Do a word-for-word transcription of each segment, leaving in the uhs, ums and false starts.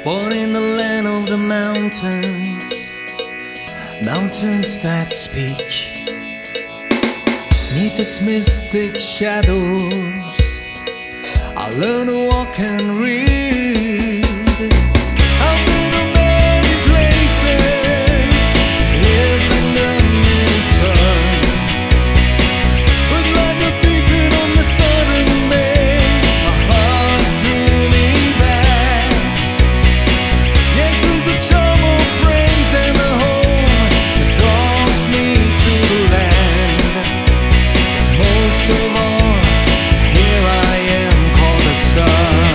born in the land of the mountains, mountains that speak. Neath its mystic shadows, I learn to walk and read. I've been to many places, lived under many suns, but like a beacon on the southern bay, my heart drew me back. Yes, it's the charm of friends and the home that draws me to the land. Most of all, here I am called a son.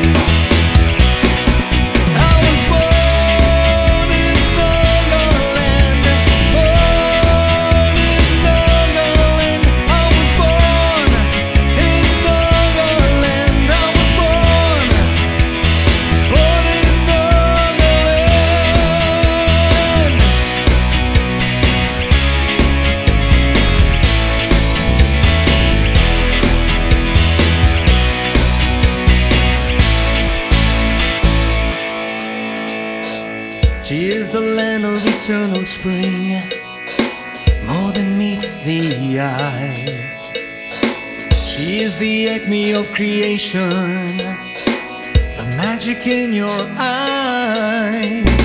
I was born in Nagaland, born in Nagaland. I was born in Nagaland. I was born, born in Nagaland. She is the land of eternal spring, more than meets the eye. She is the acme of creation, the magic in your eyes.